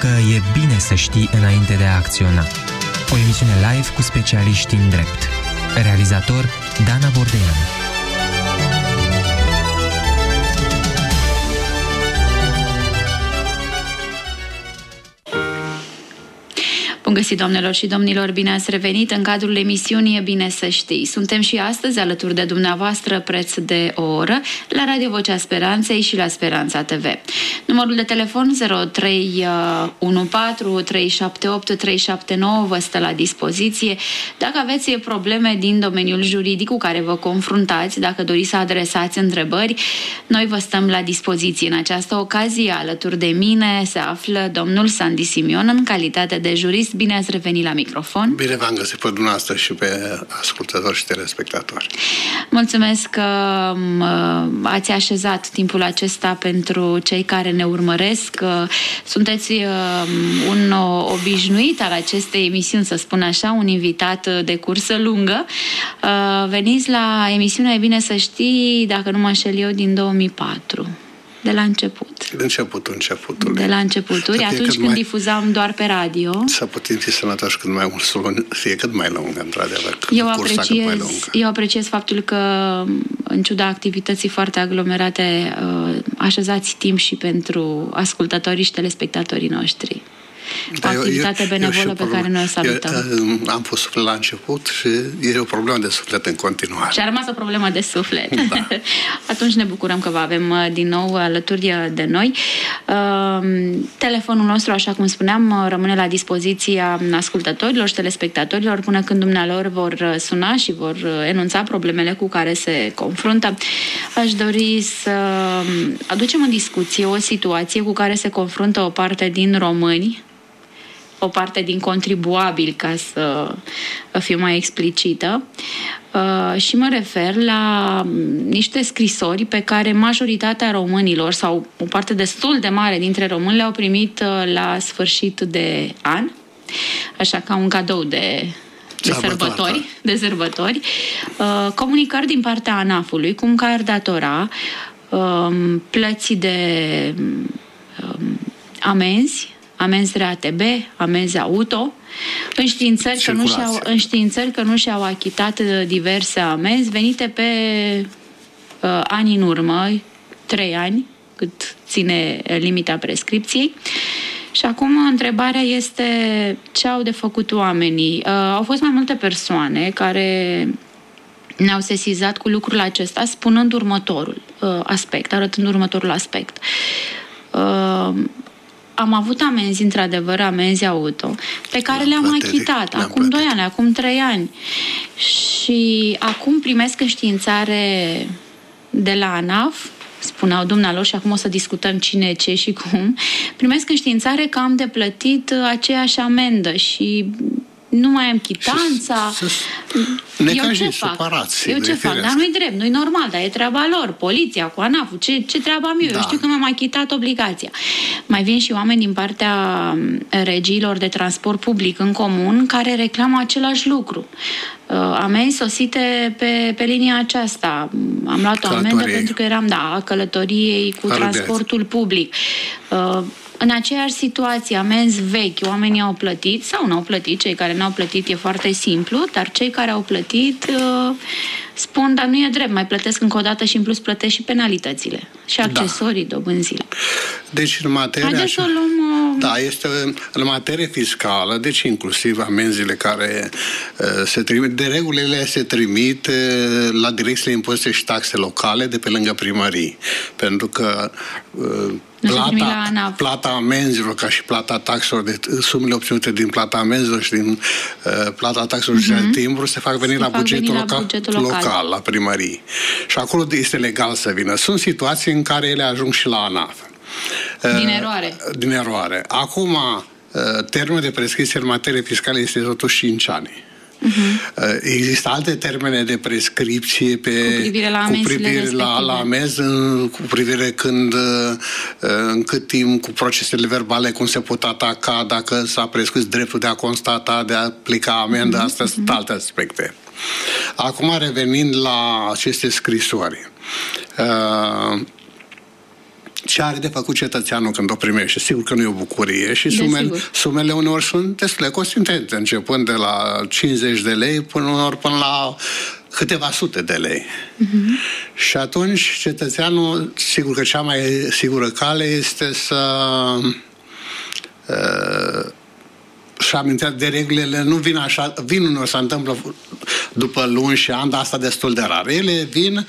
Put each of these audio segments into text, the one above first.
că e bine să știi înainte de a acționa. O emisiune live cu specialiști în drept. Realizator Dana Bordean. Bun găsit, doamnelor și domnilor, bine ați revenit în cadrul emisiunii E bine să știi. Suntem și astăzi alături de dumneavoastră preț de o oră la Radio Vocea Speranței și la Speranța TV. Numărul de telefon 0314 378 379 vă stă la dispoziție. Dacă aveți probleme din domeniul juridic cu care vă confruntați, dacă doriți să adresați întrebări, noi vă stăm la dispoziție. În această ocazie, alături de mine se află domnul Sandy Simion în calitate de jurist. Bine ați revenit la microfon. Bine v-am găsit pe dumneavoastră și pe ascultători și telespectatori. Mulțumesc că ați așezat timpul acesta pentru cei care ne urmăresc. Sunteți un obișnuit al acestei emisiuni, să spun așa, un invitat de cursă lungă. Veniți la emisiunea E bine să știi, dacă nu mă înșel eu, din 2004. De la început. De începutul. De la începuturi, atunci când difuzam doar pe radio. Să putem fi sănătoși cât mai mult, să fie cât mai lungă, într-adevăr. Eu apreciez faptul că, în ciuda activității foarte aglomerate, așezați timp și pentru ascultătorii și telespectatorii noștri. O activitate benevolă pe care noi o salutăm. Am fost suflet la început și e o problemă de suflet în continuare. Și a rămas o problemă de suflet. Da. Atunci ne bucurăm că vă avem din nou alături de noi. Telefonul nostru, așa cum spuneam, rămâne la dispoziția ascultătorilor și telespectatorilor până când dumnealor vor suna și vor enunța problemele cu care se confruntă. Aș dori să aducem în discuție o situație cu care se confruntă o parte din români, o parte din contribuabili, ca să fiu mai explicită, și mă refer la niște scrisori pe care majoritatea românilor, sau o parte destul de mare dintre români, le-au primit la sfârșit de an, așa ca un cadou de sărbători, comunicări din partea ANAF-ului, cum că ar datora plății de amenzi RATB, amenzi auto, înștiințări că nu și-au achitat diverse amenzi venite pe ani în urmă, 3 ani, cât ține limita prescripției. Și acum întrebarea este ce au de făcut oamenii. Au fost mai multe persoane care ne-au sesizat cu lucrul acesta, spunând următorul aspect, arătând următorul aspect. Am avut amenzi, într-adevăr, amenzi auto, pe care le-am achitat acum 2 ani, acum 3 ani. Și acum primesc înștiințare de la ANAF, spuneau dumnealor, și acum o să discutăm cine, ce și cum, primesc înștiințare că am de plătit aceeași amendă și nu mai am chitanța. Eu ce fac? Dar nu-i drept, nu-i normal, dar e treaba lor, poliția cu ANAF-ul, ce treabă am eu? Da. Eu știu că mi-am achitat obligația. Mai vin și oameni din partea regiilor de transport public în comun care reclamă același lucru. Amenzi sosite pe linia aceasta. Am luat o amendă pentru că eram, călătoriei cu transportul public. În aceeași situație, amenzi vechi, oamenii au plătit sau nu au plătit. Cei care nu au plătit e foarte simplu, dar cei care au plătit spun, dar nu e drept, mai plătesc încă o dată și în plus plătesc și penalitățile și accesorii, dobânzile. Deci în materie este în materie fiscală, deci inclusiv amenziile care se trimit, de regulile se trimit la direcțiile impozite și taxe locale de pe lângă primării, pentru că plata amenzilor ca și plata taxelor, de sumele obținute din plata amenzilor și din plata taxelor și de timbru se fac venir la bugetul local, la primării. Și acolo este legal să vină. Sunt situații în care ele ajung și la ANAF. Din eroare. Acum, termenul de prescripție în materie fiscală este totuși 5 ani. Există alte termene de prescripție cu privire la amenzi, cu privire în cât timp, cu procesele verbale, cum se pot ataca, dacă s-a prescris dreptul de a constata, de a aplica amendă, astea sunt alte aspecte. Acum, revenind la aceste scrisori. ce are de făcut cetățeanul când o primește. Sigur că nu e o bucurie și sumele uneori sunt destul de consistente, începând de la 50 de lei până la câteva sute de lei. Și atunci cetățeanul, sigur că cea mai sigură cale este să și amintea de regulile, nu vin așa, vin uneori, se întâmplă după luni și ani, dar asta destul de rar. Ele vin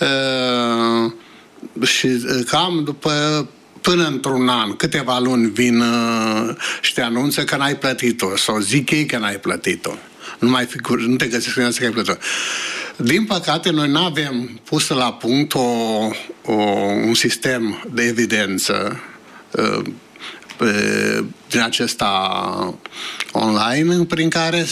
și cam după până într-un an, câteva luni vin și te anunță că n-ai plătit-o sau zic ei că n-ai plătit-o. Nu te găsești că ai plătit-o. Din păcate, noi nu avem pus la punct un sistem de evidență din acesta online prin care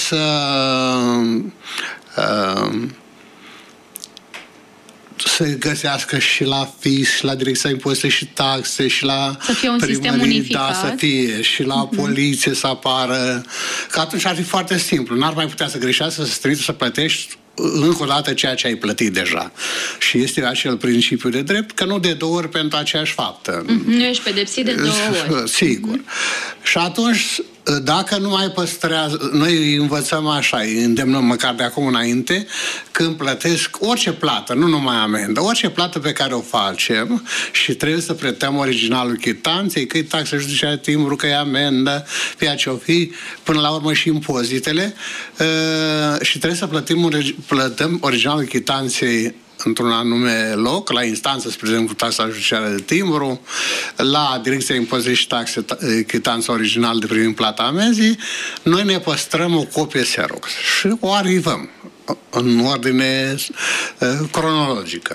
să găsească și la FIS, și la Direcția Impozite și Taxe, și la să fie un sistem unificat. Da, să fie, și la poliție să apară. Că atunci ar fi foarte simplu. N-ar mai putea să greșească, să trimiți să plătești încă o dată ceea ce ai plătit deja. Și este acel principiu de drept că nu de 2 ori pentru aceeași faptă. Nu ești pedepsit de 2 ori. Sigur. Și atunci, dacă nu mai păstrează, noi îi învățăm așa, îi îndemnăm măcar de acum înainte, când plătesc orice plată, nu numai amendă, orice plată pe care o facem și trebuie să pretăm originalul chitanței, că e taxă judiciară, timbru, că e amendă, ceea ce o fi, până la urmă și impozitele, și trebuie să plătăm originalul chitanței într-un anume loc, la instanță, spre exemplu, taxa judiciară de timbru, la Direcția Impozite și Taxe, chitanța originală de privind plata amenzii, noi ne păstrăm o copie Xerox și o arhivăm în ordine cronologică.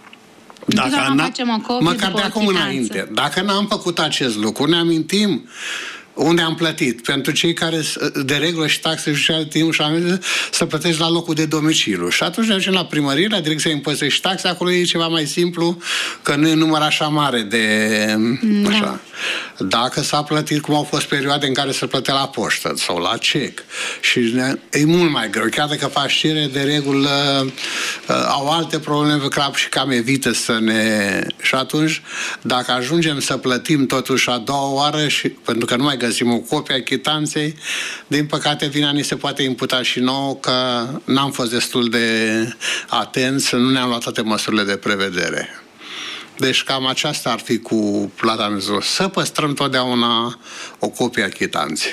Măcar de acum înainte. Dacă n-am făcut acest lucru, ne amintim unde am plătit. Pentru cei care, de regulă și taxe judiciare, timp și amendă, să plătești la locul de domiciliu. Și atunci ne ducem la primărie, la Direcția Impozite și Taxe, acolo e ceva mai simplu, că nu e număr așa mare de... Da. Așa. Dacă s-a plătit, cum au fost perioade în care se plătea la poștă sau la cec. Și e mult mai greu. Chiar dacă faci cerere, de regulă au alte probleme și cam evită să ne... Și atunci, dacă ajungem să plătim totuși a doua oară, pentru că nu mai găsim o copie a chitanței, din păcate vina ni se poate imputa și nouă că n-am fost destul de atenți, nu ne-am luat toate măsurile de prevedere. Deci cam aceasta ar fi cu plata amenzilor. Să păstrăm totdeauna o copie a chitanței.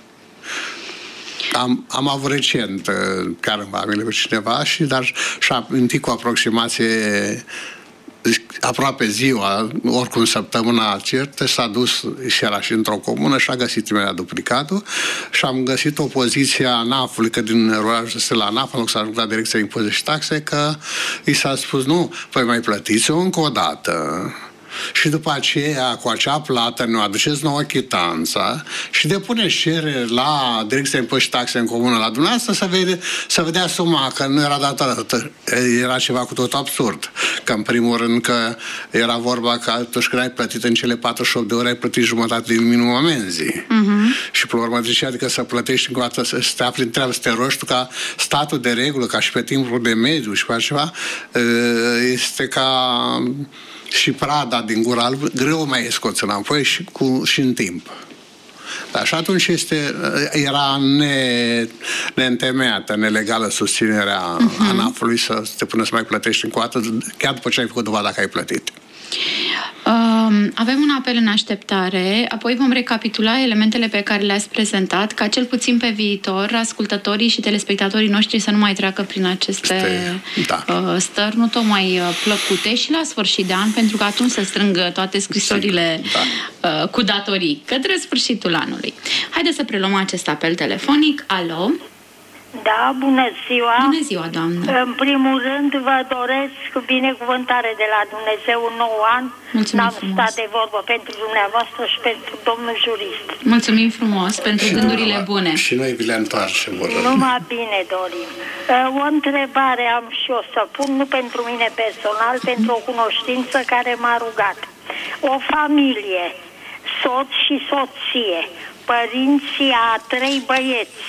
Am avut recent, chiar în familie pe cineva, dar și-a amintit cu aproximație aproape ziua, oricum săptămâna certă, s-a dus și era și într-o comună și a găsit imediat duplicatul și am găsit o poziție a ANAF-ului, că din Roiaj este la ANAF, în loc să ajung la Direcția Impozite și Taxe, că i s-a spus, nu, păi mai plătiți-o încă o dată. Și după aceea, cu acea plată, ne aduceți nouă chitanța și depuneți cerere la Direcția Impozite și Taxe în comună la dumneavoastră să vedea suma, că nu era dată. Era ceva cu tot absurd. Că în primul rând că era vorba că atunci când ai plătit în cele 48 de ore, ai plătit jumătate din minimum amenzii. Și pe urmă zicea, adică să plătești încă o dată, să te afli în treabă, să te rogi tu ca statul de regulă, ca și pe timpul de mediu și pe altceva, este ca... și prada din gura albă, greu mai e scoți înapoi și în timp. Dar și atunci era neîntemeiată, nelegală susținerea ANAF-ului să te pună să mai plătești încă o dată, chiar după ce ai făcut dovada că ai plătit. Avem un apel în așteptare, apoi vom recapitula elementele pe care le-ați prezentat, ca cel puțin pe viitor ascultătorii și telespectatorii noștri să nu mai treacă prin aceste stări nu tocmai plăcute și la sfârșit de an, pentru că atunci se strâng toate scrisorile cu datorii către sfârșitul anului. Haideți să preluăm acest apel telefonic. Alo? Da, bună ziua! Bună ziua, doamnă! În primul rând vă doresc binecuvântare de la Dumnezeu un nou an. Mulțumim N-am frumos. stat de vorbă pentru dumneavoastră și pentru domnul jurist. Mulțumim frumos pentru gândurile bune. Și noi vi le întoarcem. Numai bine dorim. O întrebare am și o să pun, nu pentru mine personal, pentru o cunoștință care m-a rugat. O familie, soț și soție, părinții a 3 băieți,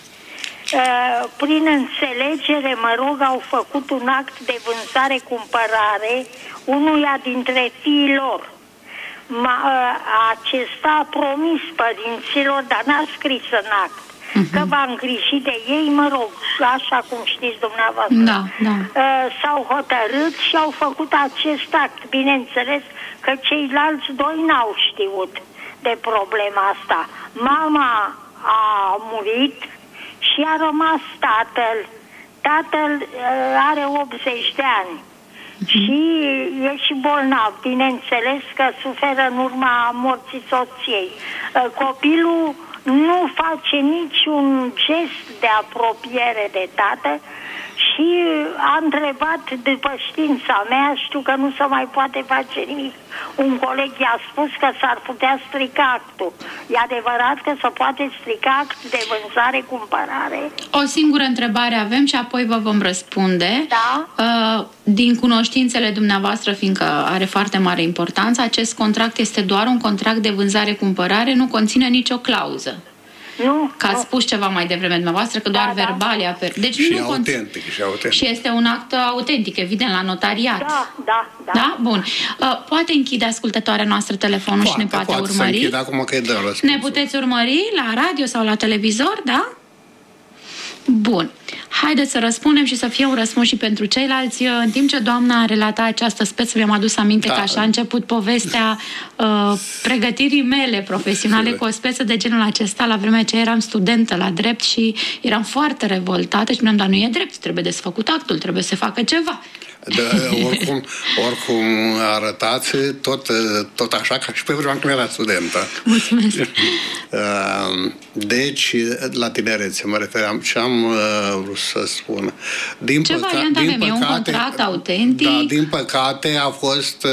prin înțelegere, mă rog, au făcut un act de vânzare-cumpărare unuia dintre fiii lor. acesta a promis părinților, dar n-a scris în act, că va îngriji de ei, mă rog, așa cum știți dumneavoastră. Da. S-au hotărât și au făcut acest act. Bineînțeles că ceilalți doi n-au știut de problema asta. Mama a murit și a rămas tatăl. Tatăl are 80 de ani și e și bolnav. Bineînțeles că suferă în urma morții soției. Copilul nu face niciun gest de apropiere de tată și a întrebat după știința mea, știu că nu se mai poate face nimic. Un coleg i-a spus că s-ar putea strica actul. E adevărat că se poate strica act de vânzare-cumpărare? O singură întrebare avem și apoi vă vom răspunde. Da? Din cunoștințele dumneavoastră, fiindcă are foarte mare importanță, acest contract este doar un contract de vânzare-cumpărare, nu conține nicio clauză. Nu. Că ați spus ceva mai devreme dumneavoastră, că doar verbal. Deci și nu autentic. Și este un act autentic, evident, la notariat. Da. Bun. Poate închide ascultătoarea noastră telefonul și ne poate urmări. Să închid acum că ne puteți urmări la radio sau la televizor, da? Bun. Haideți să răspundem și să fie un răspuns și pentru ceilalți. În timp ce doamna relata această speță, mi-am adus aminte că așa a început povestea pregătirii mele profesionale cu o speță de genul acesta. La vremea aceea eram studentă la drept și eram foarte revoltată și mi-am dat, nu e drept, trebuie desfăcut actul, trebuie să facă ceva. Oricum arătați tot așa ca și pe vremea când era studentă. Mulțumesc. Deci, la tinerețe mă refeream. Ce am vrut să spun? Ce variant avem? E un contract autentic? Da, din păcate a fost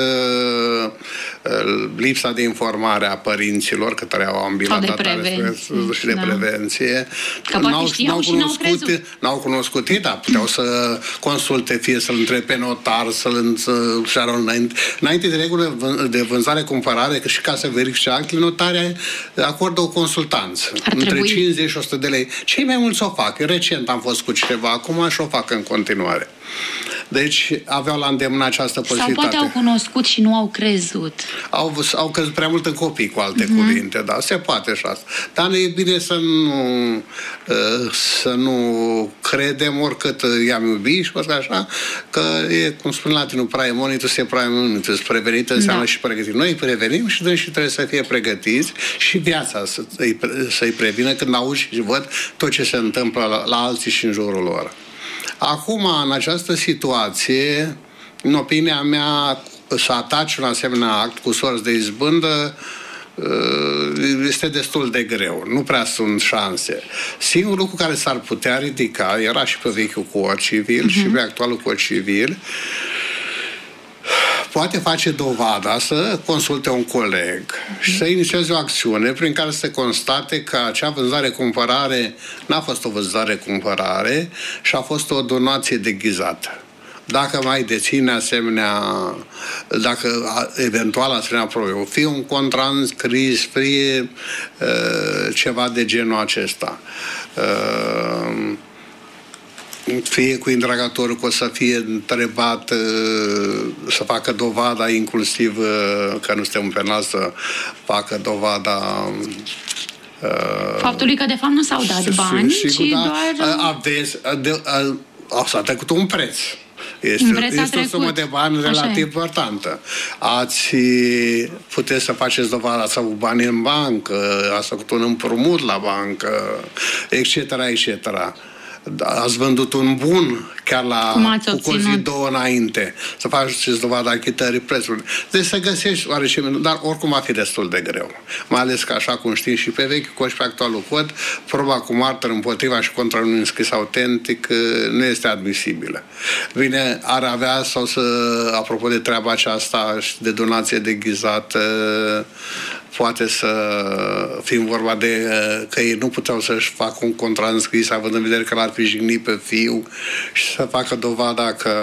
lipsa de informare a părinților către au ambilat și de prevenție. Că poate știau și n-au crezut. N-au cunoscut ei, dar puteau să consulte, fie să-l întrebe pe notar, să-l înainte de regulă de vânzare-cumpărare, și ca să verifice actele, notarea acordă o consultanță. Între 50 și 100 de lei. Cei mai mulți o fac. Eu recent am fost cu cineva acum și o fac în continuare. Deci aveau la îndemână această posibilitate. Sau poate au cunoscut și nu au crezut. Au crezut prea mult în copii, cu alte cuvinte, da, se poate și asta. Dar e bine să nu credem, oricât i-am iubit și așa, că e, cum spune latinul, praemonitus e praemonitus, prevenit înseamnă și pregătit. Noi îi prevenim și dânsii trebuie să fie pregătiți și viața să-i prevină când auzi și văd tot ce se întâmplă la alții și în jurul lor. Acum, în această situație, în opinia mea, să ataci un asemenea act cu sorți de izbândă este destul de greu. Nu prea sunt șanse. Singurul lucru care s-ar putea ridica, era și pe vechiul cod civil și pe actualul cod civil, poate face dovada să consulte un coleg și să inițieze o acțiune prin care să constate că acea vânzare-cumpărare n-a fost o vânzare-cumpărare și a fost o donație deghizată. Dacă mai deține dacă eventual asemenea probleme, fie un contract scris, fie ceva de genul acesta. Fie cu indagatorul că o să fie întrebat să facă dovada, inclusiv că nu suntem penal, să facă dovada faptului că de fapt nu s-au dat bani, ci doar s-a trecut un preț. Este o sumă de bani relativ importantă. Puteți să faceți dovada, ați avut bani în bancă, ați făcut un împrumut la bancă, etc., etc. Ați vândut un bun chiar cu o zi, două înainte, să faceți dovada achitării prețului. Deci să găsești oarecum, dar oricum va fi destul de greu. Mai ales că, așa cum știm și pe vechi cod și pe actualul cod, proba cu martor împotriva și contra unui înscris autentic nu este admisibilă. Bine, ar avea sau apropo de treaba aceasta de donație deghizată, poate să fim vorba de că ei nu puteau să-și facă un contract înscris având în vedere că l-ar fi jignit pe fiu și să facă dovada că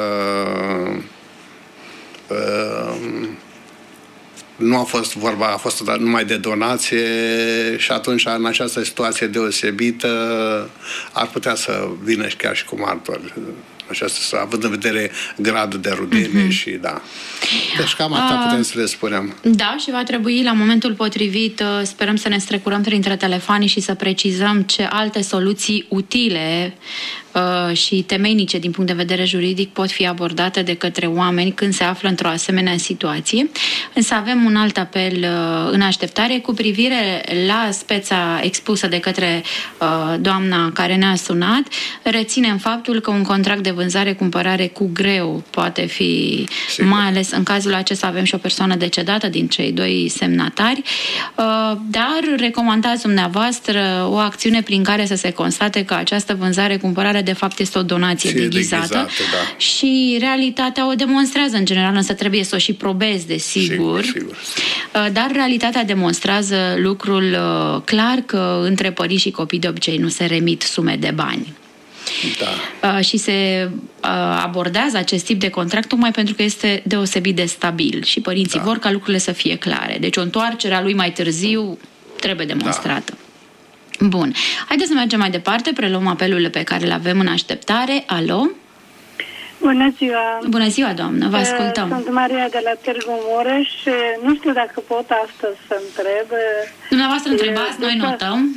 nu a fost vorba, a fost numai de donație și atunci în această situație deosebită ar putea să vină și chiar și cu martori. având în vedere gradul de rudenie și da. Deci cam asta putem să le spunem. Da, și va trebui la momentul potrivit, sperăm să ne strecurăm printre telefoane și să precizăm ce alte soluții utile și temeinice din punct de vedere juridic pot fi abordate de către oameni când se află într-o asemenea situație. Însă avem un alt apel în așteptare cu privire la speța expusă de către doamna care ne-a sunat. Reținem faptul că un contract de vânzare-cumpărare cu greu poate fi, mai ales în cazul acesta avem și o persoană decedată din cei 2 semnatari, dar recomandați dumneavoastră o acțiune prin care să se constate că această vânzare-cumpărare de fapt este o donație deghizată, da. Și realitatea o demonstrează în general, însă trebuie să o și probezi, desigur. Sigur. Dar realitatea demonstrează lucrul clar că între părinți și copii de obicei nu se remit sume de bani. Da. Și se abordează acest tip de contract tocmai pentru că este deosebit de stabil și părinții vor ca lucrurile să fie clare. Deci o întoarcere a lui mai târziu trebuie demonstrată. Bun. Haideți să mergem mai departe, preluăm apelul pe care îl avem în așteptare. Alo? Bună ziua! Bună ziua, doamnă, vă ascultăm. Sunt Maria de la Târgu Mureș și nu știu dacă pot astăzi să întreb. Dumneavoastră întrebați, noi notăm.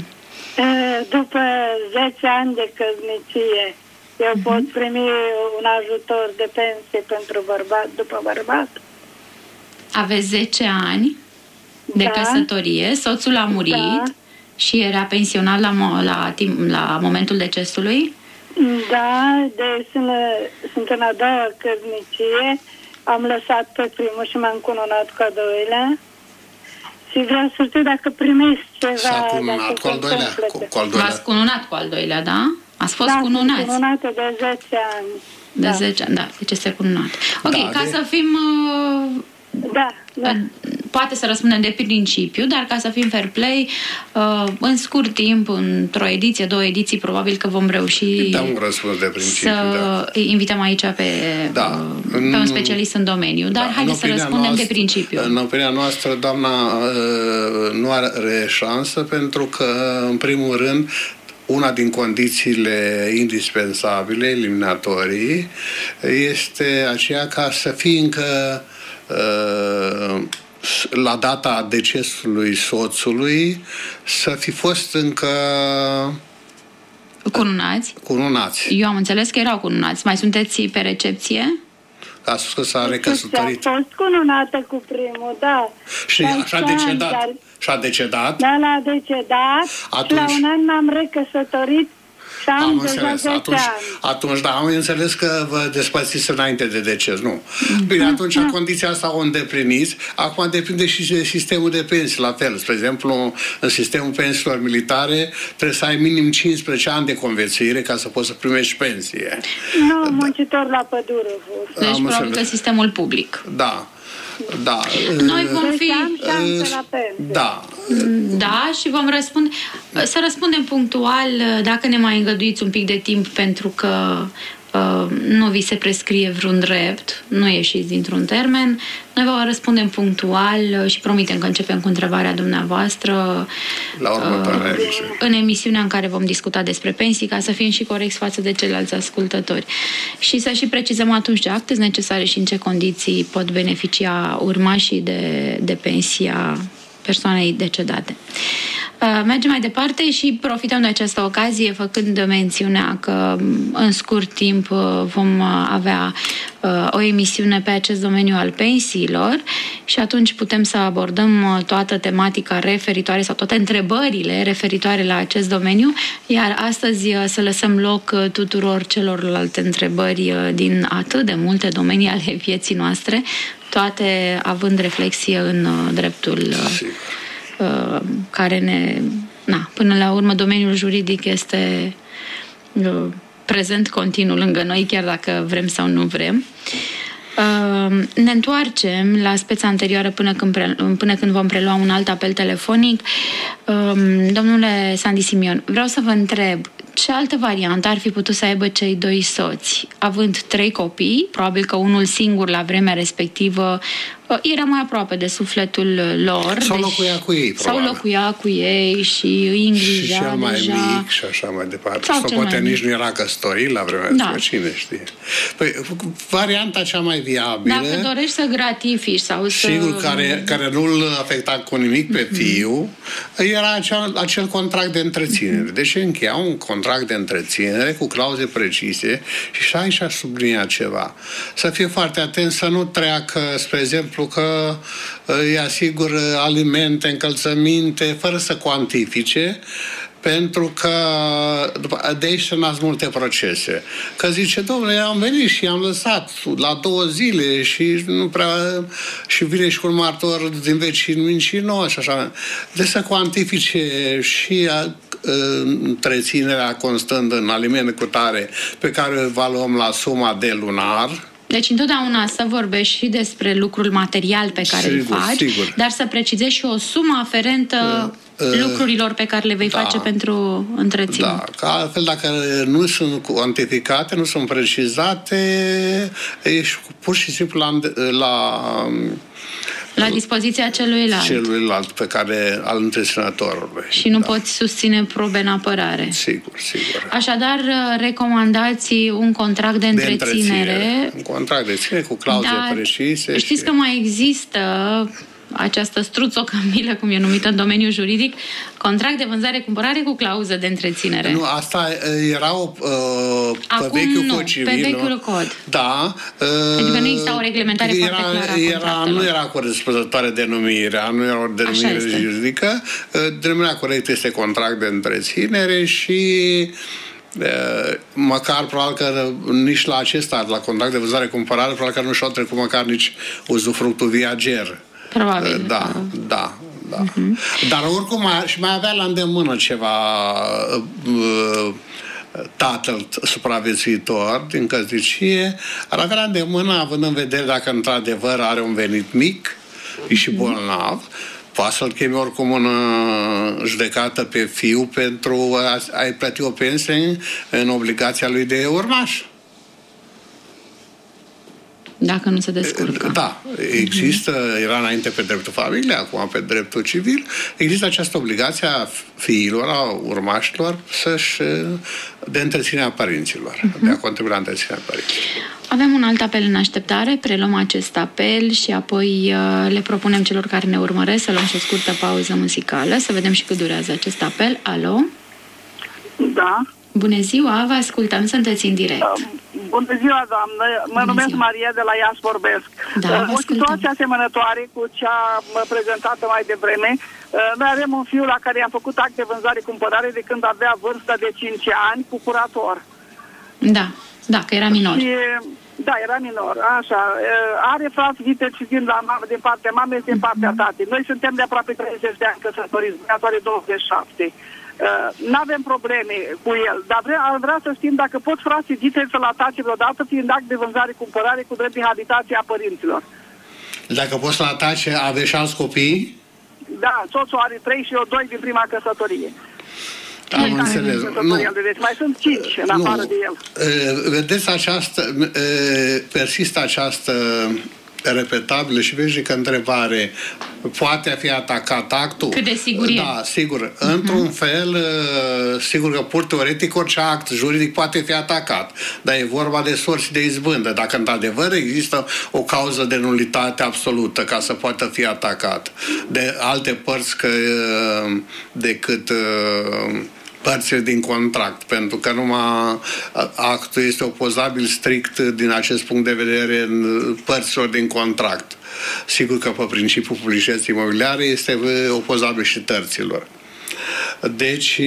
După 10 ani de căsnicie, eu pot primi un ajutor de pensie pentru bărbat, după bărbat? Aveți 10 ani de căsătorie, soțul a murit și era pensionat la momentul decesului? Da, sunt în a doua căsnicie, am lăsat pe primul și m-am cununat cu a doilea. Și vreau să știu dacă primesc ceva. S-a cununat cu al doilea? V-ați cununat cu al doilea, da? Ați fost cununați? Da, cununată de 10 ani. De 10 ani, da. Deci este cununat. Ok, ca să fim... Poate să răspundem de principiu, dar ca să fim fair play, în scurt timp, într-o ediție, 2 ediții, probabil că vom reuși un răspuns de principiu, să invităm aici pe un specialist în domeniu. Dar haideți să răspundem de principiu. În opinia noastră, doamna nu are șansă pentru că, în primul rând, una din condițiile indispensabile, eliminatorii, este aceea ca să fie încă la data decesului soțului să fi fost încă cununați. Eu am înțeles că erau cununați. Mai sunteți pe recepție? A spus că s-a recăsătorit. A fost cununată cu primul, da. Și așa decedat. Și-a decedat? Da, l-a decedat. Și la un an m-am recăsătorit. Am înțeles. Atunci, am înțeles că vă despărțiți înainte de deces, nu? Bine, atunci condiția asta o îndepliniți. Acum depinde și de sistemul de pensii, la fel. Spre exemplu, în sistemul pensiilor militare trebuie să ai minim 15 ani de conviețuire ca să poți să primești pensie. Nu, muncitor la pădure. Deci, probabil că sistemul public. Da. Noi vom fi... Da, și vom răspunde... Să răspundem punctual, dacă ne mai îngăduiți un pic de timp, pentru că nu vi se prescrie vreun drept, nu ieșiți dintr-un termen. Noi vă răspundem punctual și promitem că începem cu întrebarea dumneavoastră la următoarea emisiune. În emisiunea în care vom discuta despre pensii, ca să fim și corecți față de ceilalți ascultători. Și să și precizăm atunci ce acte necesare și în ce condiții pot beneficia urmașii de pensia persoanei decedate. Mergem mai departe și profităm de această ocazie făcând mențiunea că în scurt timp vom avea o emisiune pe acest domeniu al pensiilor și atunci putem să abordăm toată tematica referitoare sau toate întrebările referitoare la acest domeniu, iar astăzi să lăsăm loc tuturor celorlalte întrebări din atât de multe domenii ale vieții noastre, toate având reflexie în dreptul care ne... până la urmă, domeniul juridic este prezent continuu lângă noi, chiar dacă vrem sau nu vrem. Ne întoarcem la speța anterioară până când vom prelua un alt apel telefonic. Domnule Sandy Simion, vreau să vă întreb ce altă variantă ar fi putut să aibă cei 2 soți, având 3 copii, probabil că unul singur la vremea respectivă Era mai aproape de sufletul lor. Sau locuia cu ei, probabil. Sau locuia cu ei și îi îngrija și cel mai deja. mic și așa mai departe. Sau poate nici nu era căsătorit la vremea aceea, cine știe. Păi, varianta cea mai viabilă... Dacă dorești să gratifici sau să... Sigur, care nu-l afecta cu nimic pe fiu, era acel contract de întreținere. Deci încheia un contract de întreținere cu clauze precise și aici aș sublinia ceva. Să fie foarte atent să nu treacă, spre exemplu, că îi asigură alimente, încălțăminte, fără să cuantifice, pentru că de aici se nasc multe procese. Că zice, domnule, am venit și am lăsat la 2 zile și nu prea... și vine și cu un martor din vecin mincinos și așa. Deci să cuantifice și întreținerea constând în alimente cu tare pe care o evaluăm la suma de lunar. Deci întotdeauna să vorbești și despre lucrul material pe care îl faci, dar să precizezi și o sumă aferentă lucrurilor pe care le vei face pentru întreținere. Da, că altfel dacă nu sunt cuantificate, nu sunt precizate, ești pur și simplu la dispoziția celuilalt pe care, al întreținătorului. Și nu poți susține probe în apărare. Sigur. Așadar, recomandați un contract de întreținere. Un contract de întreținere cu clauze precise. Știți că mai există această struțocămilă, cum e numită în domeniul juridic, contract de vânzare-cumpărare cu clauză de întreținere. Nu, asta era pe vechiul cod civil. Pe vechiul cod. Da. Adică nu exista o reglementare foarte clară a contractelor. Nu era corespunzătoare denumirea, nu era o denumire juridică. Denumirea corectă este contract de întreținere și măcar probabil că nici la acesta, la contract de vânzare-cumpărare, probabil că nu și-au trecut măcar nici uzufructul viager. Probabil. Da. Dar oricum și mai avea la îndemână ceva tatăl supraviețuitor din căsnicie, ar avea la îndemână, având în vedere dacă într-adevăr are un venit mic și bolnav, poate să-l cheme oricum în judecată pe fiu pentru a-i plăti o pensie în obligația lui de urmaș. Dacă nu se descurcă. Da, există, era înainte pe dreptul familiei, acum pe dreptul civil, există această obligație a fiilor, a urmașilor, de întreținerea părinților, de a contribui la întreținerea părinților. Avem un alt apel în așteptare, preluăm acest apel și apoi le propunem celor care ne urmăresc să luăm și o scurtă pauză muzicală, să vedem și cât durează acest apel. Alo? Da. Bună ziua, vă ascultăm, sunteți în direct. Bună ziua, doamnă. Mă numesc Maria, de la Iași vorbesc. O situație asemănătoare cu cea prezentată mai devreme. Noi avem un fiu la care i-am făcut act de vânzare-cumpărare de când avea vârsta de 5 ani cu curator. Da, că era minor. Da, era minor, așa. Are frați viteți din partea mamei, din partea tatei. Noi suntem de aproape 30 de ani căsătoriți, are 27. N-avem probleme cu el, dar vrea să știm dacă pot frații viteți să-l atace vreodată fiind act de vânzare-cumpărare cu drept de habitație a părinților. Dacă pot să-l atace, aveți alți copii? Da, soțul are 3 și eu 2 din prima căsătorie. Am înțeles. Deci mai sunt 5 în afară de el. Vedeți, persistă această repetabilă și veșnică întrebare: poate fi atacat actul? Cât de sigur e? Da, sigur. Într-un fel, sigur că pur teoretic orice act juridic poate fi atacat, dar e vorba de sorți de izbândă. Dacă într-adevăr există o cauză de nulitate absolută ca să poată fi atacat de alte părți decât părțile din contract, pentru că numai actul este opozabil strict din acest punct de vedere în părților din contract. Sigur că pe principiul publicității imobiliare este opozabil și terților. Deci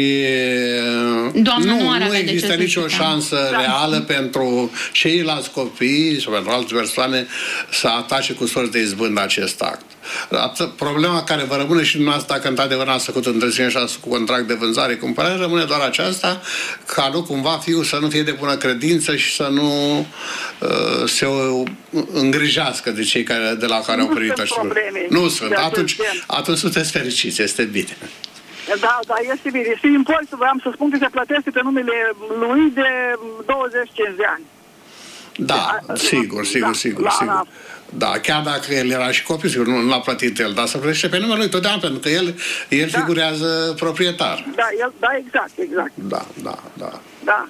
nu există nicio șansă reală pentru ceilalți copii sau pentru alte persoane să atace cu sorți de izbândă acest act. Problema care vă rămâne și dumneavoastră, dacă într-adevăr n-ați făcut întreținere și ați făcut contract de vânzare-cumpărare, rămâne doar aceasta, ca nu cumva fiul să nu fie de bună credință și să nu se îngrijească de cei de la care au primit așa. Nu sunt. Atunci sunteți fericiți, este bine. Da, este bine. Și impozitul, vreau să spun că se plătește pe numele lui de 25 de ani. Da, sigur. Da, chiar dacă el era și copil, sigur, nu l-a plătit el, dar să plătește pe numele lui totdeauna, pentru că el figurează proprietar. Da, exact. Da.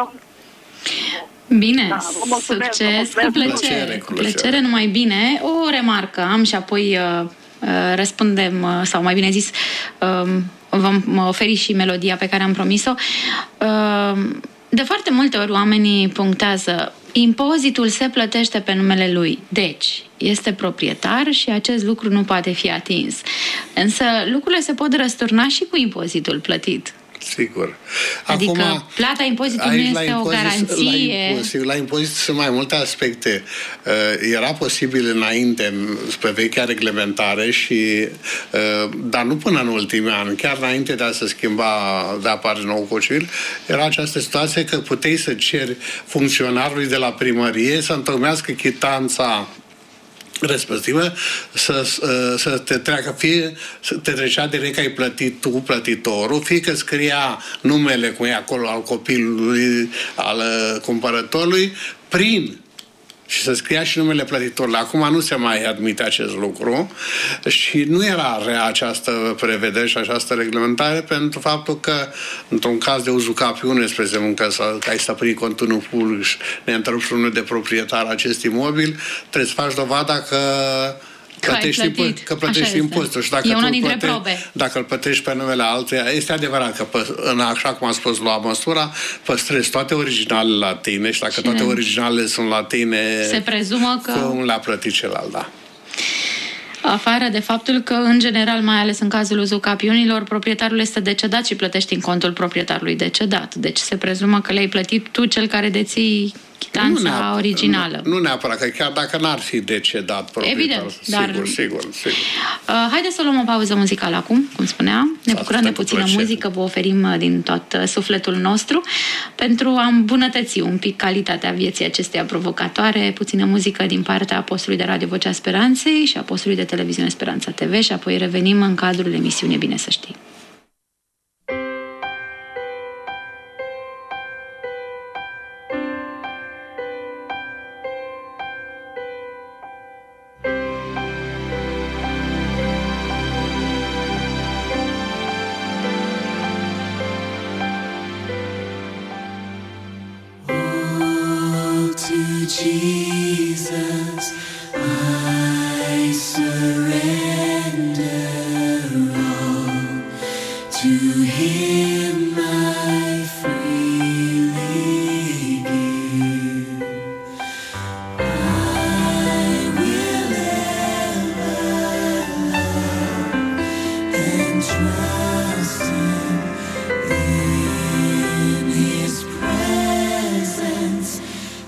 Bine, succes, cu plăcere, numai bine. O remarcă am și apoi răspundem, sau mai bine zis, vom oferi și melodia pe care am promis-o. De foarte multe ori oamenii punctează: impozitul se plătește pe numele lui, deci este proprietar și acest lucru nu poate fi atins. Însă lucrurile se pot răsturna și cu impozitul plătit. Sigur. Adică acum, plata impozitului nu este o garanție. La impozit sunt mai multe aspecte. Era posibil înainte, spre vechea reglementare, dar nu până în ultimii ani, chiar înainte de a se schimba, de a apare nou Cod Civil, era această situație că puteai să ceri funcționarului de la primărie să întocmească chitanța respectivă, să te treacă, fie să te trecea direct că ai plătit tu, plătitorul, fie că scria numele cum e acolo al copilului, al cumpărătorului, și să scria și numele plătitorului. Acum nu se mai admite acest lucru și nu era rea această prevedere și această reglementare, pentru faptul că într-un caz de uzucapiune, spre exemplu, că ai stăpânit contul public și neîntrerupt și unul de proprietar acest imobil, trebuie să faci dovada că plătești impozitul. Și dacă îl plătești pe numele altuia, este adevărat că, așa cum a spus lua măsura, păstrezi toate originalele la tine și dacă toate originalele sunt la tine, se prezumă că nu le-a plătit celălalt, da. Afară de faptul că, în general, mai ales în cazul uzucapiunilor, proprietarul este decedat și plătești în contul proprietarului decedat. Deci se prezumă că le-ai plătit tu, cel care deții chitanța originală. Nu neapărat, că chiar dacă n-ar fi decedat proprietarul. Evident, sigur. Haideți să luăm o pauză muzicală acum, cum spuneam. Ne bucurăm de puțină muzică, vă oferim din tot sufletul nostru pentru a îmbunătăți un pic calitatea vieții acesteia provocatoare. Puțină muzică din partea apostolului de Radio Vocea Speranței și apostolului de televiziune Speranța TV și apoi revenim în cadrul emisiunii Bine să știi. Jesus, I surrender all. To Him I freely give. I will ever love and trust Him in His presence.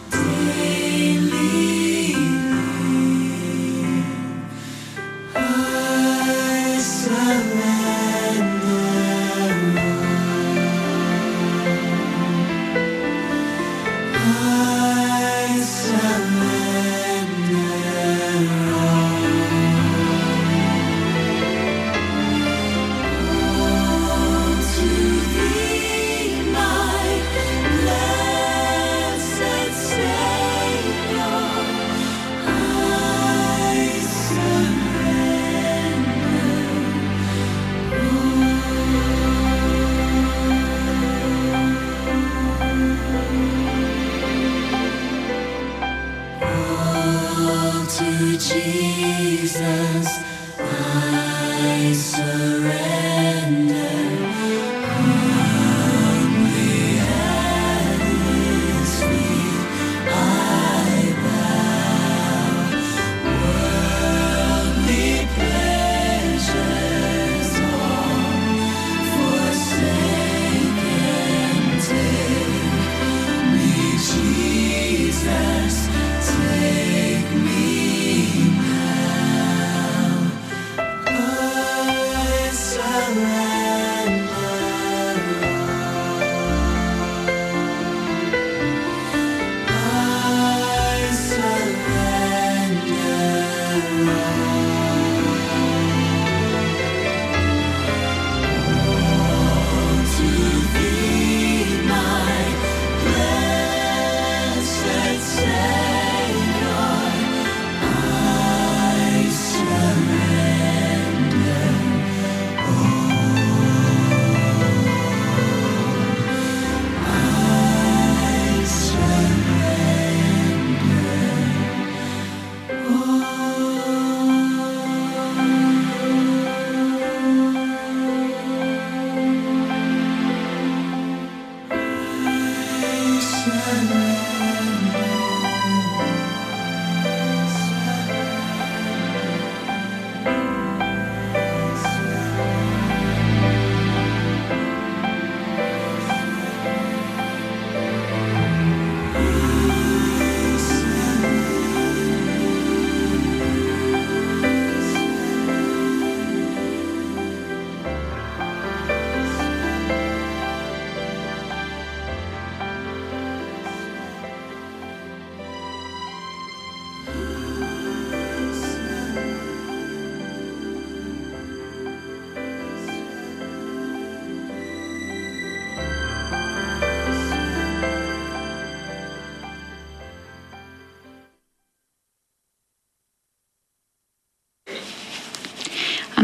Jesus, I surrender. Humbly at His feet I bow. Worldly pleasures all forsake and take me, Jesus, take me now. I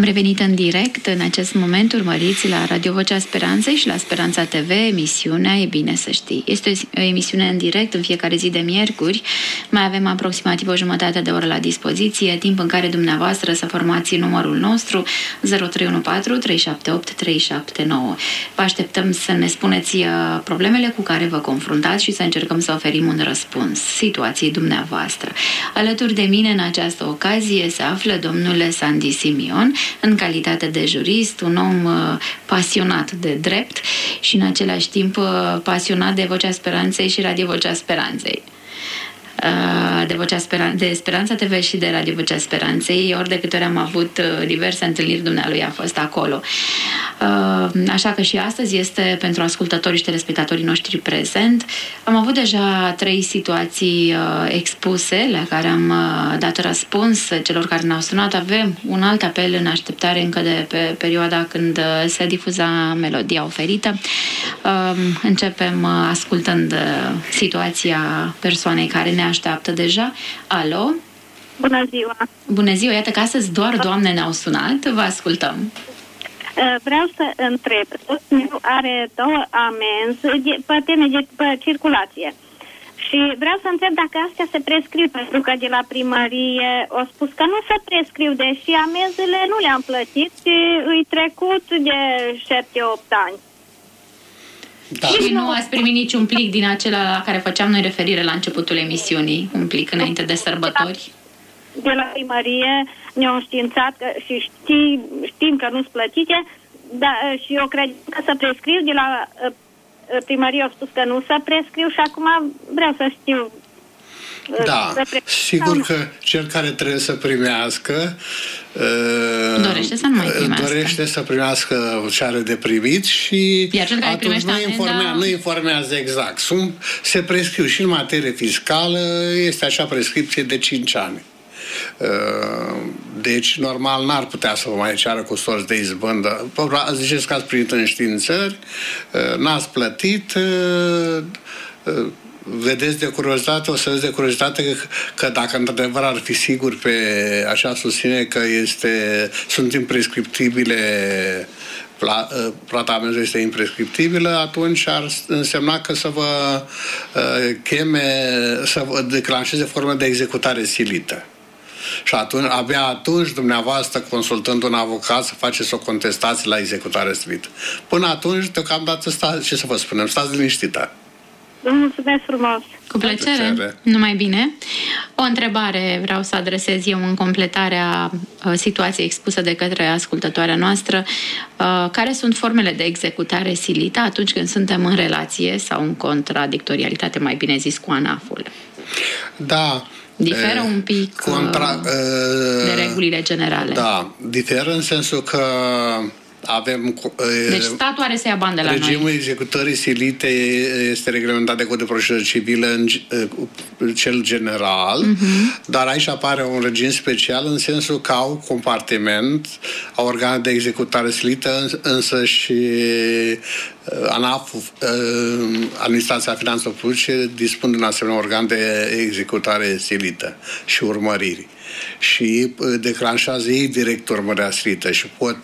revenit în direct în acest moment. Urmăriți la Radio Vocea Speranței și la Speranța TV emisiunea E bine să știi. Este o emisiune în direct în fiecare zi de miercuri. Mai avem aproximativ o jumătate de oră la dispoziție, timp în care dumneavoastră să formați numărul nostru 0314 378 379. Vă așteptăm să ne spuneți problemele cu care vă confruntați și să încercăm să oferim un răspuns situației dumneavoastră. Alături de mine în această ocazie se află domnul Sandy Simion, în calitate de jurist, un om pasionat de drept și în același timp pasionat de Vocea Speranței și Radio Vocea Speranței. De Speranța TV și de Radio Vocea Speranței, ori de câte ori am avut diverse întâlniri, dumnealui a fost acolo. Așa că și astăzi este pentru ascultătorii și telespectatorii noștri prezent. Am avut deja 3 situații expuse la care am dat răspuns celor care ne-au sunat. Avem un alt apel în așteptare încă de pe perioada când se difuza melodia oferită. Începem ascultând situația persoanei care ne așteaptă deja. Alo? Bună ziua! Bună ziua! Iată că astăzi doar doamne ne-au sunat. Vă ascultăm. Vreau să întreb. Soțul are 2 amenzi pe teme de circulație. Și vreau să întreb dacă astea se prescriu, pentru că de la primărie au spus că nu se prescriu, deși amenzile nu le-am plătit și îi trecut de 7-8 ani. Da. Și nu ați primit niciun plic din acela la care făceam noi referire la începutul emisiunii, un plic înainte de sărbători? De la primărie ne-au științat că, și știm că nu-s plătite, dar și eu cred că se prescriu. De la primărie au spus că nu se prescriu și acum vreau să știu. Da, sigur că cel care trebuie să primească dorește să nu mai primească. Dorește să primească ce are de primit și atunci nu informează exact. Se prescriu și în materie fiscală, este acea prescripție de 5 ani. Deci, normal, n-ar putea să vă mai ceară cu sorți de izbândă. Ziceți că ați primit înștiințări, n-ați plătit, vedeți de curiozitate, o să vedeți de curiozitate că dacă într-adevăr ar fi sigur pe așa susține că sunt imprescriptibile, plata amenzii este imprescriptibilă, atunci ar însemna că să vă să vă declanșeze formă de executare silită. Și abia atunci, dumneavoastră, consultând un avocat, să faceți o contestație la executare silită. Până atunci, deocamdată, ce să vă spunem, stați liniștită. Mulțumesc frumos! Cu plăcere! Numai bine! O întrebare vreau să adresez eu în completarea situației expusă de către ascultătoarea noastră. Care sunt formele de executare silită atunci când suntem în relație sau în contradictorialitate, mai bine zis, cu ANAF-ul? Da. Diferă un pic de regulile generale. Da, diferă în sensul că avem... Deci statul are să ia bani de la regimul noi. executării silite este reglementat de Codul de Procedură Civilă în cel general, dar aici apare un regim special în sensul că au compartiment, au organe de executare silită, însă și ANAF, Administrația Finanțelor Publice, dispun de un asemenea organ de executare silită și urmăriri. Și declanșează ei direct urmărirea silită și pot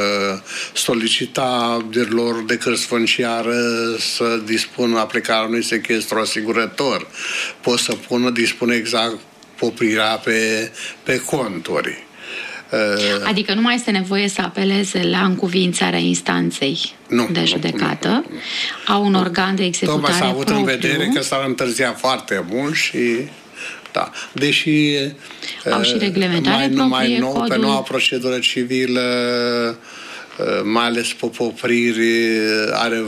solicita lor de cărți funciară să dispună aplicarea unui sechestru asigurător. Pot să dispună exact poprirea pe conturi. Adică nu mai este nevoie să apeleze la încuviințarea instanței de judecată. Nu. Au un organ de executare propriu. Tocmai s-a avut în vedere că s-ar întârzia foarte mult și... Da, deși au și reglementare mai nou codul. Pe noua procedură civilă, mai ales popopriri, are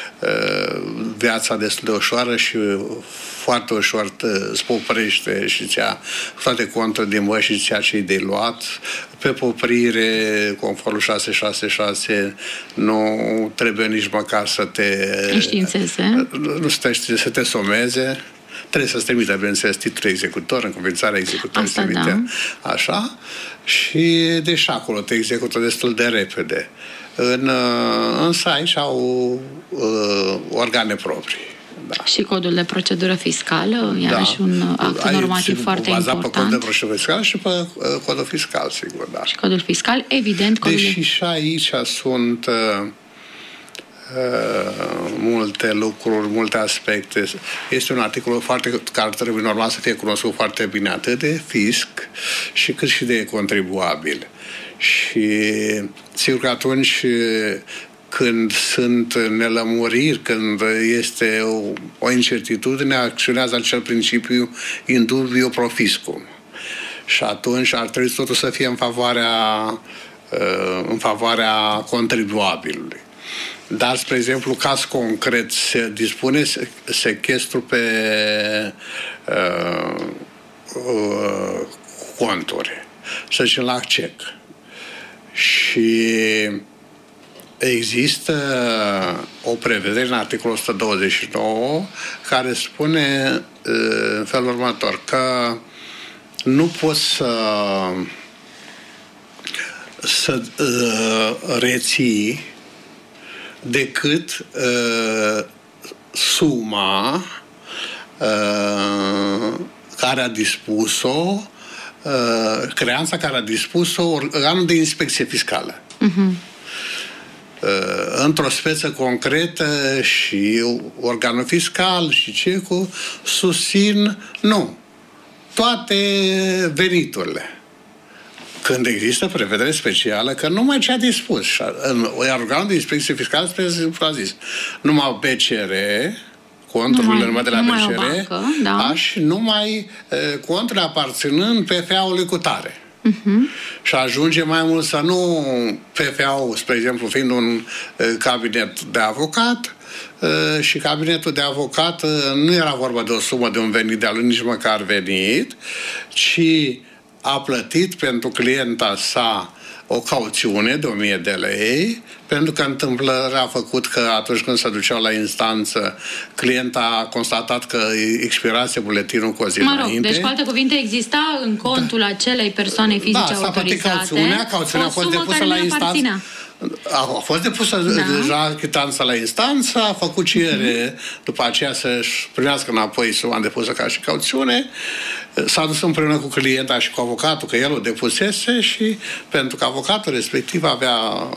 viața destul de ușoară și foarte ușor spoprește și ți-a toate conturi din voi și ți-a cei de luat. Pe poprire, conform 666, nu trebuie nici măcar să te înștiințeze. Nu să te someze. Trebuie să-ți trimită, bineînțeles, titlul executor, încuviințarea executării silite. Da. Așa. Și deci acolo te execută destul de repede. Însă aici au organe proprii. Da. Și codul de procedură fiscală, iarăși un act normativ foarte important. Pe codul de procedură fiscală și pe codul fiscal, sigur, da. Și codul fiscal, evident. Deși și aici sunt multe lucruri, multe aspecte. Este un articol care trebuie normal să fie cunoscut foarte bine, atât de fisc și cât și de contribuabil. Și sigur că atunci când sunt nelămuriri, când este o incertitudine, acționează acel principiu in dubio pro fiscum. Și atunci ar trebui totul să fie în favoarea contribuabilului. Dar, spre exemplu, caz concret, se dispune sechestru pe conturi, să zicem la cec. Și există o prevedere în articolul 129 care spune în felul următor, că nu poți să reții decât suma care a dispus-o, creanța care a dispus-o organul de inspecție fiscală. Într-o speță concretă și organul fiscal și CECU susțin toate veniturile. Când există prevedere specială că numai ce a dispus. Iar organul de inspecție fiscală, spre exemplu, a zis numai BCR, conturile numai de la BCR, bancă, da. Și numai conturile aparținând PFA-ului cu tare. Și ajunge mai mult să nu PFA-ul, spre exemplu, fiind un cabinet de avocat, și cabinetul de avocat nu era vorba de o sumă de un venit de-a lui, nici măcar venit, ci a plătit pentru clienta sa o cauțiune de 1.000 de lei, pentru că întâmplarea a făcut că atunci când se duceau la instanță, clienta a constatat că expirase buletinul cu o zi înainte. Deci, cu alte cuvinte, exista în contul acelei persoane fizice autorizate cauțiunea a fost depusă la instanță. A fost depusă deja chitanța la instanță, a făcut cerere după aceea să-și primească înapoi suma depusă ca și cauțiune, s-a dus împreună cu clienta și cu avocatul, că el o depusese, și pentru că avocatul respectiv avea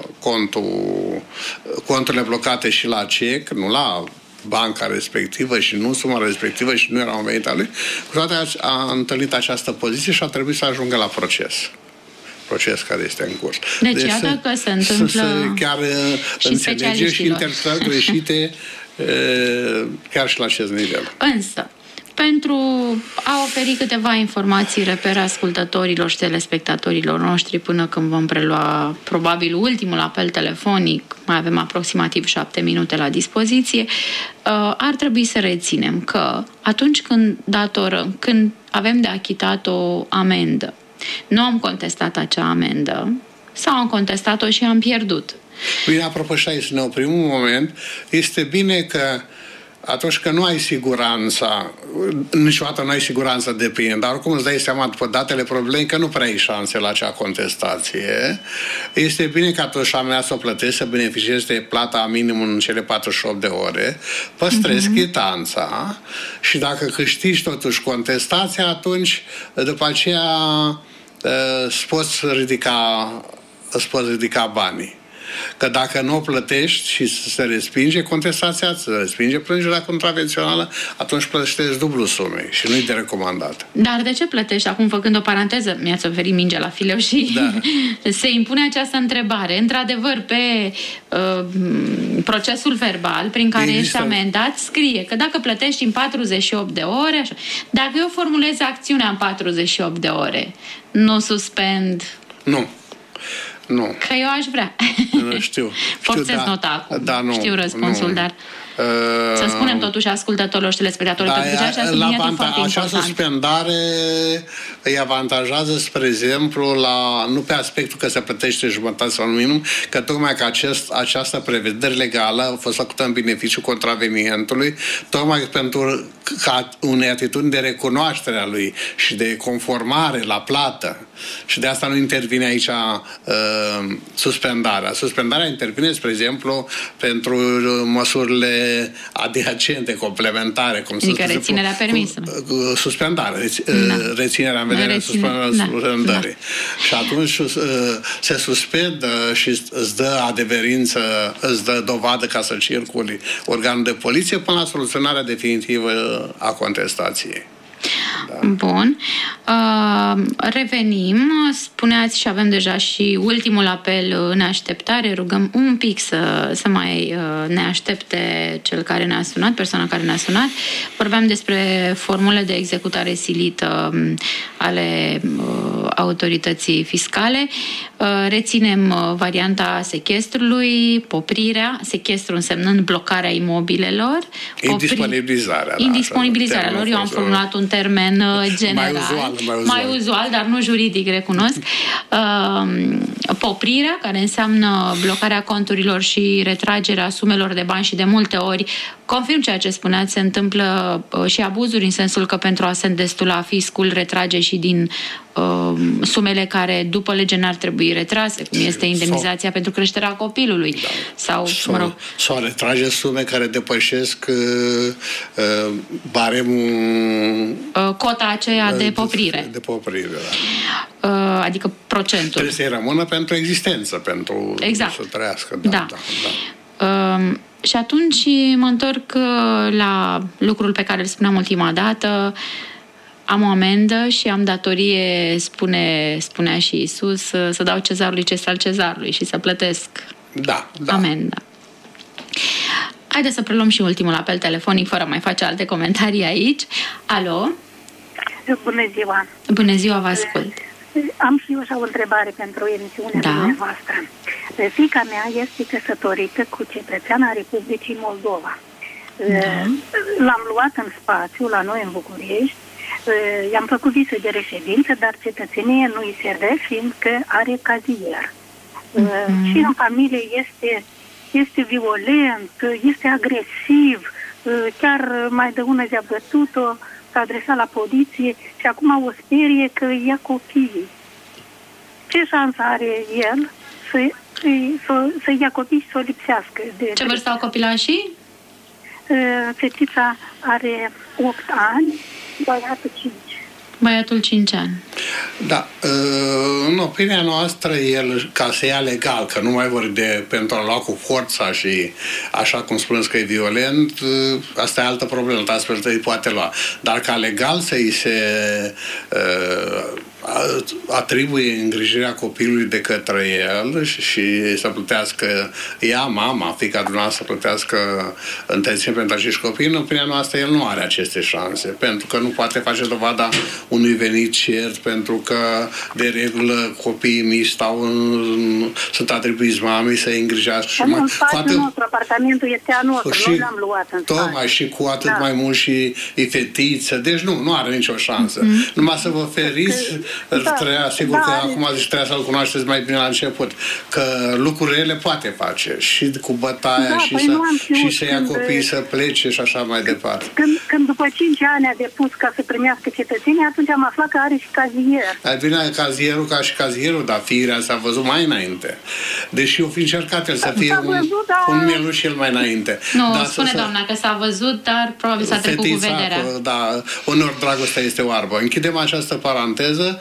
conturile blocate și la CEC, nu la banca respectivă și nu suma respectivă și nu era un venit al lui, cu toate a întâlnit această poziție și a trebuit să ajungă la proces care este în curs. Deci iată că se întâmplă chiar înțelege și interpretări greșite chiar și la acest nivel. Însă, pentru a oferi câteva informații reper ascultătorilor și telespectatorilor noștri până când vom prelua probabil ultimul apel telefonic, mai avem aproximativ 7 minute la dispoziție, ar trebui să reținem că atunci când avem de achitat o amendă, nu am contestat acea amendă sau am contestat-o și am pierdut. Bine, apropo și aici, să ne oprim un moment, este bine că atunci că nu ai siguranța, niciodată nu ai siguranța de plin, dar oricum îți dai seama după datele problemei că nu prea ai șanse la acea contestație, este bine că atunci amendea să o plătești, să beneficiezi de plata minimum în cele 48 de ore, păstrezi chitanța și dacă câștigi totuși contestația, atunci după aceea îți poți ridica banii. Că dacă nu o plătești și se respinge contestația, se respinge plângerea contravențională, atunci plătești dublu sumei și nu-i de recomandat. Dar de ce plătești? Acum, făcând o paranteză, mi-ați oferit mingea la fileu și se impune această întrebare. Într-adevăr, pe procesul verbal prin care ești amendat, scrie că dacă plătești în 48 de ore, așa, dacă eu formulez acțiunea în 48 de ore, nu suspend... Nu. Că eu aș vrea. Știu. Forțez nota acum. Știu răspunsul, dar... Să spunem totuși ascultătorilor și telespectatorilor că această subliniat e foarte important. Această suspendare îi avantajează, spre exemplu, nu pe aspectul că se plătește jumătate sau minimum, că tocmai că această prevedere legală a fost făcută în beneficiul contravenientului, tocmai pentru ca unei atitudini de recunoaștere a lui și de conformare la plată. Și de asta nu intervine aici suspendarea. Suspendarea intervine, spre exemplu, pentru măsurile adiacente, complementare, cum adică reținerea permisului. Suspendare, reținerea în vederea suspendării. Și atunci se suspendă și îți dă adeverință, îți dă dovadă ca să circuli organul de poliție până la soluționarea definitivă a contestației. Da. Bun. Revenim. Spuneați și avem deja și ultimul apel în așteptare. Rugăm un pic să mai ne aștepte cel care ne-a sunat, persoana care ne-a sunat. Vorbeam despre formule de executare silită ale autorității fiscale. Reținem varianta sechestrului, poprirea, sechestru însemnând blocarea imobilelor. Indisponibilizarea lor. Eu am formulat un termen general, mai uzual, dar nu juridic, recunosc. Poprirea, care înseamnă blocarea conturilor și retragerea sumelor de bani și de multe ori, confirm ceea ce spuneați, se întâmplă și abuzuri în sensul că pentru a se îndestula fiscul retrage și din sumele care după lege n-ar trebui retrase, cum este indemnizația pentru creșterea copilului. Da. Sau retrage sume care depășesc baremul, cota aceea de poprire. De poprire, da. Adică procentul. Trebuie să-i rămână pentru existență, pentru să trăiască. Da. Și atunci mă întorc la lucrul pe care îl spuneam ultima dată. Am o amendă și am datorie, spunea și Iisus, să dau cezarului ce este al cezarului și să plătesc amenda. Haideți să preluăm și ultimul apel telefonic, fără mai face alte comentarii aici. Alo? Bună ziua! Bună ziua, vă ascult! Am și eu așa o întrebare pentru emisiunea dumneavoastră. Fiica mea este căsătorită cu cetățeana Republicii Moldova. L-am luat în spațiu la noi în București, i-am făcut viză de reședință, dar cetățenia nu îi se dă, fiindcă are cazier. Și în familie este violent, este agresiv, chiar mai de una zi-a bătut-o, s-a adresat la poliție și acum o sperie că ia copiii. Ce șansă are el să ia copii și să o lipsească? Ce vârstă au copilașii? Fetița are 8 ani, băiatul 5. Băiatul 5 ani. Da. În opinia noastră, el, ca să ia legal, că nu mai vorbi pentru a lua cu forța și așa cum spuneți că e violent, asta e altă problemă, astfel îi poate lua. Dar ca legal să-i se atribuie îngrijirea copilului de către el și să plătească ea, mama, fiica dumneavoastră, să plătească întreținere pentru acești copii, în opinia noastră el nu are aceste șanse, pentru că nu poate face dovada unui venit cert, pentru că de regulă copiii mici sunt atribuiți mamei să-i îngrijească. Și în spațiul nostru, apartamentul este a nostru, nu l-am luat în spațiu. Tocmai și cu atât mai mult și fetiță, deci nu are nicio șansă. Numai să vă feriți. Sigur că acum trebuia să-l cunoașteți mai bine la început, că lucrurile le poate face și cu bătaia și să ia copiii să plece și așa mai departe. Când după 5 ani a depus ca să primească cetățenie, atunci am aflat că are și cazier. Ai bine, cazierul ca și cazierul, dar firea s-a văzut mai înainte. Deși o fi încercat el să fie un mieluș el mai înainte. Nu, spune doamna că s-a văzut, dar probabil s-a trecut cu vederea. Da, uneori dragostea este oarbă. Închidem această paranteză.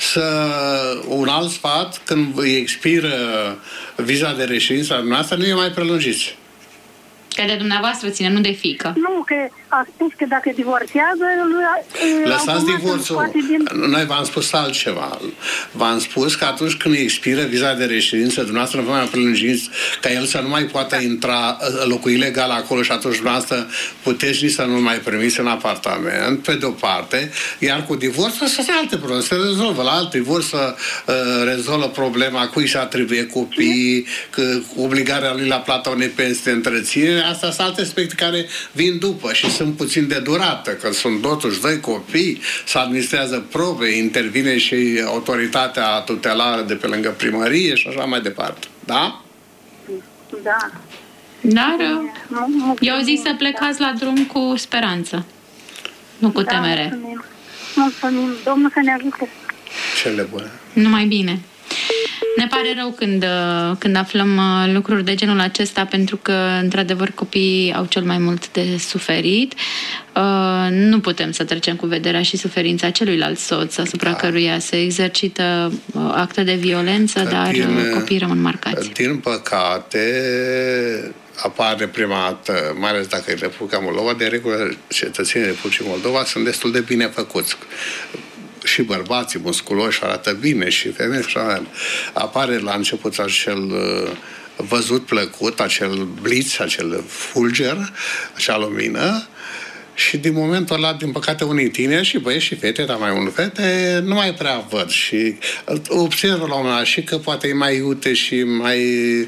Un alt sfat, când îi expiră viza de reședință a dumneavoastră, nu e mai prelungiți. Că de dumneavoastră ține, nu de fiică. Nu, că a spus că dacă divorțează... Lăsați divorțul. Noi v-am spus altceva. V-am spus că atunci când îi expiră viza de reședință, dumneavoastră nu vă mai prelungiți ca el să nu mai poată intra, locui legal acolo și atunci dumneavoastră puteți nici să nu mai primiți în apartament, pe de-o parte, iar cu divorțul să se alte probleme, se rezolvă. La alt divorț să rezolvă problema cui se atribuie copiii, obligarea lui la plata unei pensii de întreținere. Astea sunt alte aspecte care vin după și sunt puțin de durată, că sunt totuși 2 copii, se administrează probe, intervine și autoritatea tutelară de pe lângă primărie și așa mai departe. Da? Da. Dar eu zic să plecați la drum cu speranță, nu cu temere. Mulțumim. Domnul să ne ajute. Cele bune. Numai bine. Ne pare rău când aflăm lucruri de genul acesta, pentru că, într-adevăr, copiii au cel mai mult de suferit. Nu putem să trecem cu vederea și suferința celuilalt soț asupra căruia se exercită acte de violență, dar copiii rămân marcați. Din păcate, apare prima dată, mai ales dacă e Republica Moldova, de regulă cetățenii Republicii Moldova sunt destul de bine făcuți. Și bărbații musculoși arată bine și femei și așa. Apare la început acel văzut plăcut, acel blitz, acel fulger, acea lumină, și din momentul ăla, din păcate, unii tineri și băieți și fete, dar mai mult fete, nu mai prea văd și observă la un moment dat și că poate e mai iute și mai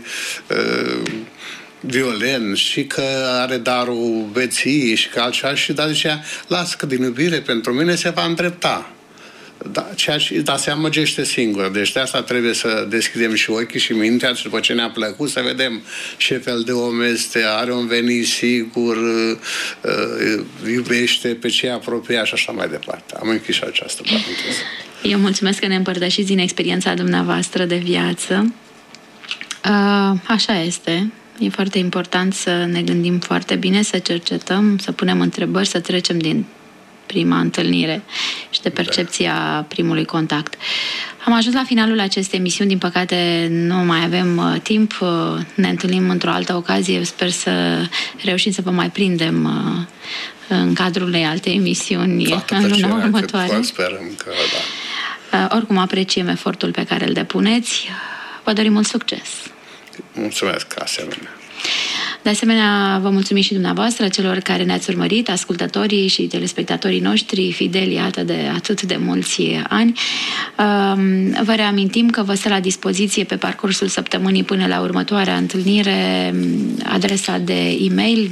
violent și că are darul beției și că altceva, și dar zicea, lasă că din iubire pentru mine se va îndrepta. Dar se amăgește singur. Deci de asta trebuie să deschidem și ochii și mintea și după ce ne-a plăcut să vedem ce fel de om este, are un venit sigur, iubește pe cei apropiați și așa mai departe. Am închis această paranteză. Eu mulțumesc că ne împărtășiți din experiența dumneavoastră de viață. Așa este. E foarte important să ne gândim foarte bine, să cercetăm, să punem întrebări, să trecem din prima întâlnire și de percepția primului contact. Am ajuns la finalul acestei emisiuni, din păcate nu mai avem timp, ne întâlnim într-o altă ocazie, sper să reușim să vă mai prindem în cadrul unei alte emisiuni în luna următoare. Sperăm că da. Oricum apreciem efortul pe care îl depuneți, vă dorim mult succes. Mulțumesc, asemenea. De asemenea, vă mulțumim și dumneavoastră, celor care ne-ați urmărit, ascultătorii și telespectatorii noștri, fideli, iată, de atât de mulți ani. Vă reamintim că vă stă la dispoziție pe parcursul săptămânii până la următoarea întâlnire adresa de e-mail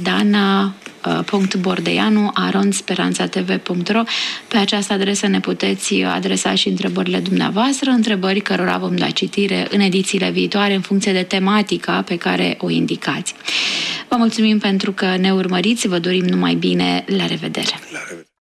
dana.bordeanu@speranțatv.ro. Pe această adresă ne puteți adresa și întrebările dumneavoastră, întrebări cărora vom da citire în edițiile viitoare în funcție de tematica pe care o indicați. Vă mulțumim pentru că ne urmăriți, vă dorim numai bine, la revedere!